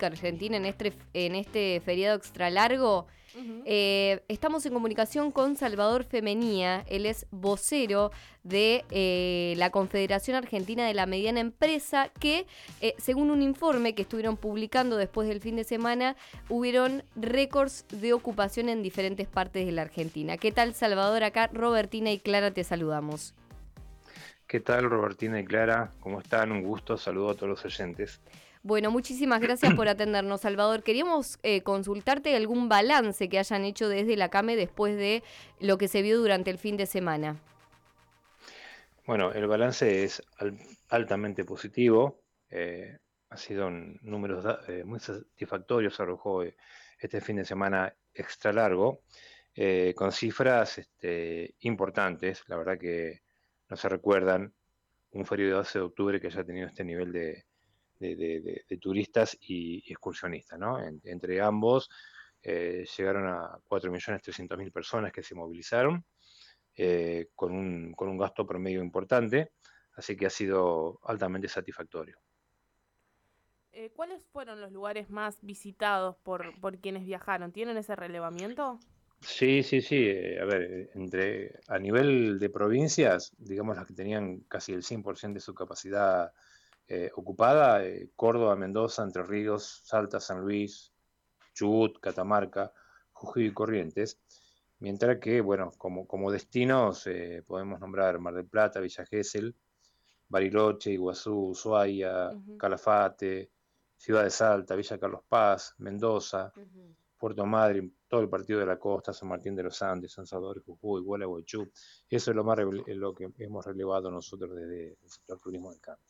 turística argentina en este feriado extra largo. Uh-huh. Estamos en comunicación con Salvador Femenía, él es vocero de la Confederación Argentina de la Mediana Empresa, que según un informe que estuvieron publicando después del fin de semana, hubieron récords de ocupación en diferentes partes de la Argentina. ¿Qué tal, Salvador? Acá Robertina y Clara te saludamos. ¿Qué tal, Robertina y Clara? ¿Cómo están? Un gusto, saludo a todos los oyentes. Bueno, muchísimas gracias por atendernos, Salvador. Queríamos consultarte algún balance que hayan hecho desde la CAME después de lo que se vio durante el fin de semana. Bueno, el balance es altamente positivo. Ha sido números muy satisfactorios, arrojó este fin de semana extra largo, con cifras importantes. La verdad que no se recuerdan un feriado de 12 de octubre que haya tenido este nivel de turistas y excursionistas, ¿no? Entre ambos llegaron a 4.300.000 personas que se movilizaron, con un gasto promedio importante, así que ha sido altamente satisfactorio. ¿Cuáles fueron los lugares más visitados por quienes viajaron? ¿Tienen ese relevamiento? Sí. A ver, a nivel de provincias, digamos las que tenían casi el 100% de su capacidad ocupada, Córdoba, Mendoza, Entre Ríos, Salta, San Luis, Chubut, Catamarca, Jujuy y Corrientes. Mientras que, bueno, como destinos podemos nombrar Mar del Plata, Villa Gesell, Bariloche, Iguazú, Ushuaia, Calafate, Ciudad de Salta, Villa Carlos Paz, Mendoza, Puerto Madryn, todo el partido de la costa, San Martín de los Andes, San Salvador, Jujuy, Gualeguaychú. Eso es lo que hemos relevado nosotros desde el sector turismo del campo.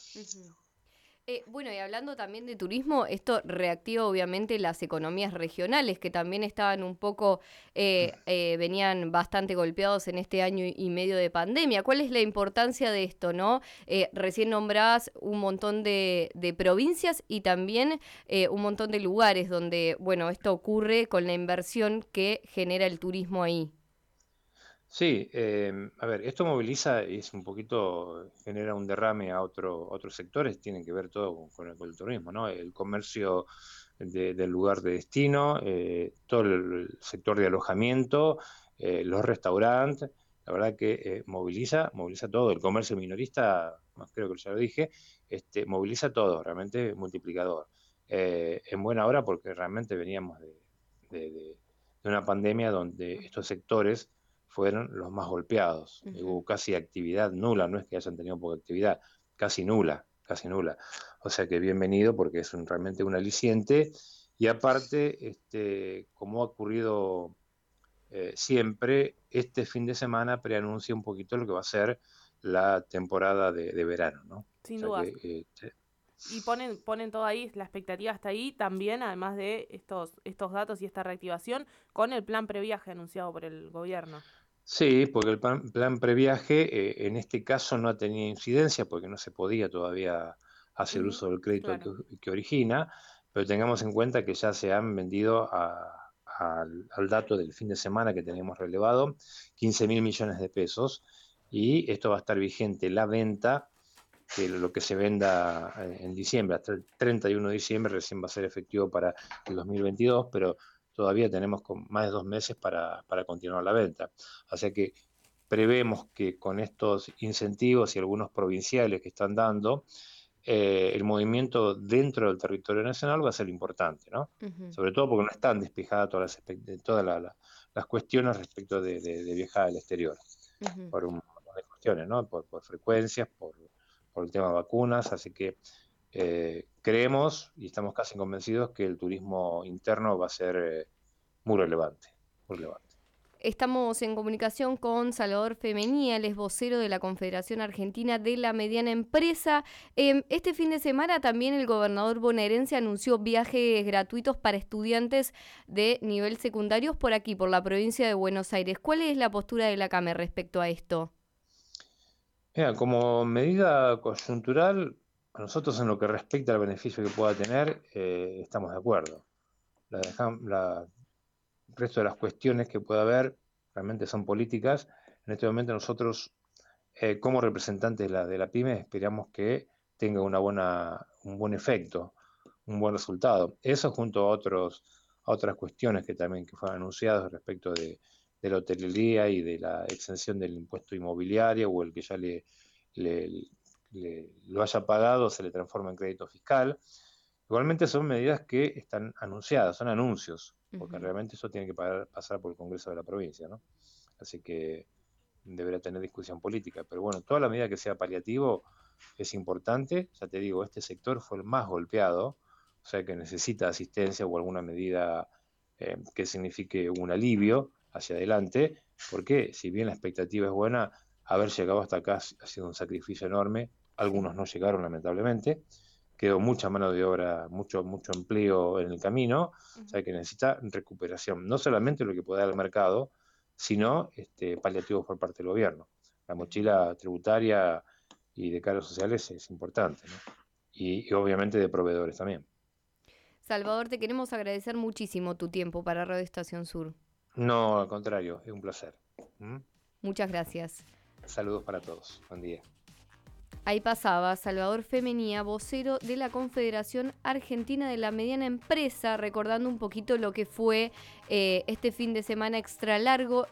Bueno, y hablando también de turismo, esto reactiva obviamente las economías regionales que también estaban un poco, venían bastante golpeados en este año y medio de pandemia. ¿Cuál es la importancia de esto, no? Recién nombrás un montón de provincias y también un montón de lugares donde, bueno, esto ocurre con la inversión que genera el turismo ahí. Sí, a ver, esto moviliza y es un poquito, genera un derrame a otros sectores, tienen que ver todo con el turismo, ¿no? El comercio del lugar de destino, todo el sector de alojamiento, los restaurantes, la verdad que moviliza todo, el comercio minorista, creo que ya lo dije, moviliza todo, realmente multiplicador. En buena hora porque realmente veníamos de una pandemia donde estos sectores fueron los más golpeados. Hubo casi actividad nula, no es que hayan tenido poca actividad, casi nula. O sea que bienvenido porque es realmente un aliciente. Y aparte, como ha ocurrido siempre, este fin de semana preanuncia un poquito lo que va a ser la temporada de verano, ¿no? Sin duda. Y ponen todo ahí, la expectativa está ahí también, además de estos datos y esta reactivación, con el plan previaje anunciado por el gobierno. Sí, porque el plan previaje en este caso no ha tenido incidencia porque no se podía todavía hacer uso del crédito que origina, pero tengamos en cuenta que ya se han vendido al dato del fin de semana que teníamos relevado 15.000 millones de pesos, y esto va a estar vigente la venta, que lo que se venda en diciembre, hasta el 31 de diciembre recién va a ser efectivo para el 2022, pero todavía tenemos más de 2 meses para continuar la venta. Así que prevemos que con estos incentivos y algunos provinciales que están dando, el movimiento dentro del territorio nacional va a ser importante, ¿no? Sobre todo porque no están despejadas todas las cuestiones respecto de viajar al exterior, por un montón de cuestiones, ¿no? Por frecuencias, por el tema de vacunas, así que creemos y estamos casi convencidos que el turismo interno va a ser muy relevante. Estamos en comunicación con Salvador Femenía, él es vocero de la Confederación Argentina de la Mediana Empresa. Este fin de semana también el gobernador bonaerense anunció viajes gratuitos para estudiantes de nivel secundario por aquí, por la provincia de Buenos Aires. ¿Cuál es la postura de la CAME respecto a esto? Mira, como medida coyuntural, a nosotros en lo que respecta al beneficio que pueda tener, estamos de acuerdo. El resto de las cuestiones que pueda haber realmente son políticas. En este momento nosotros, como representantes de la PYME, esperamos que tenga un buen efecto, un buen resultado. Eso junto a otras cuestiones que también que fueron anunciadas respecto de la hotelería y de la exención del impuesto inmobiliario, o el que ya lo haya pagado se le transforma en crédito fiscal. Igualmente son medidas que están anunciadas, son anuncios, porque realmente eso tiene que pasar por el Congreso de la provincia, ¿no? Así que deberá tener discusión política. Pero bueno, toda la medida que sea paliativo es importante. Ya te digo, este sector fue el más golpeado, o sea que necesita asistencia o alguna medida que signifique un alivio hacia adelante, porque si bien la expectativa es buena, haber llegado hasta acá ha sido un sacrificio enorme. Algunos no llegaron, lamentablemente. Quedó mucha mano de obra, mucho empleo en el camino, o sea que necesita recuperación, no solamente lo que pueda dar el mercado, sino paliativos por parte del gobierno. La mochila tributaria y de cargos sociales es importante, ¿no? Y obviamente de proveedores también. Salvador, te queremos agradecer muchísimo tu tiempo para Radio Estación Sur. No, al contrario, es un placer. Muchas gracias. Saludos para todos. Buen día. Ahí pasaba Salvador Femenía, vocero de la Confederación Argentina de la Mediana Empresa, recordando un poquito lo que fue este fin de semana extra largo.